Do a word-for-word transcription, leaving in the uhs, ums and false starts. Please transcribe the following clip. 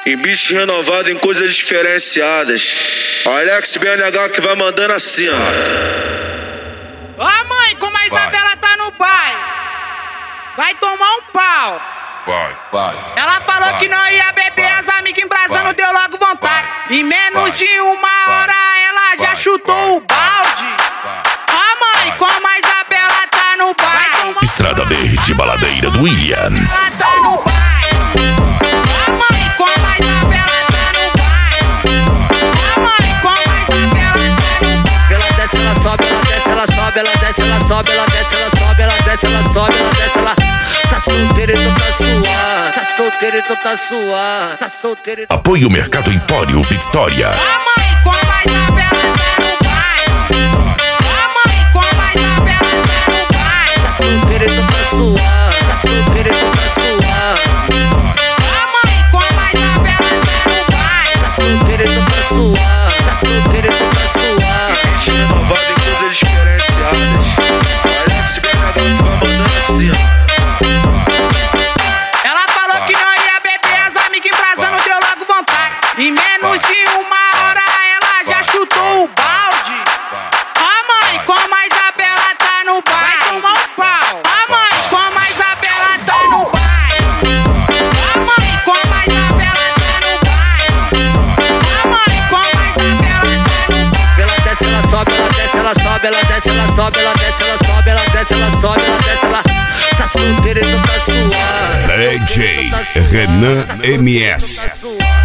Em bicho renovado, em coisas diferenciadas. Alex B N H que vai mandando assim, ó. Ó mãe, como a Isabela tá no baile, vai tomar um pau. Vai, vai. Ela falou vai, que não ia beber, vai, as amigas embrasando, vai, deu logo vontade. vai, Em menos vai, de uma hora ela já vai, chutou vai, o balde. Ó mãe, vai. como a Isabela tá no baile. Estrada Verde, Baladeira do William. Ela tá no baile. Ó mãe, como a Isabela tá no baile. Ó mãe, como a Isabela tá no baile. Ela desce, ela sobe, ela desce, ela sobe, ela desce, ela sobe, ela desce, ela sobe, ela desce, ela sobe, ela desce, ela tá solteira, então tá suave, tá solteira, então tá suave, tá solteira. Apoio Mercado Empório Victoria. Ó mãe, como a Isabela tá no baile. Ó mãe, como a Isabela tá no baile. Tá solteira, então tá suave, tá solteira, então tá suave. Ó mãe, como a Isabela tá no baile. Tá solteira, então tá suave, tá solteira, então tá suave. Bicho renovado, em coisas diferenciadas. Alex B N H que vai mandando assim, ó. Ela falou que não ia beber, as amigas embrasando, deu logo vontade. Em menos de uma hora ela já chutou o balde. Ó mãe, como a Isabela tá no baile, vai tomar um pau. Ó mãe, como a Isabela tá no baile. Ó mãe, como a Isabela tá no baile. Ó mãe, como a Isabela tá no baile. Ela desce, ela sobe, ela desce, ela sobe, ela desce, ela sobe, ela desce, ela sobe, ela desce, ela sobe, ela desce, ela tá solteira, então tá suave. D J Renan M S. Tá suave.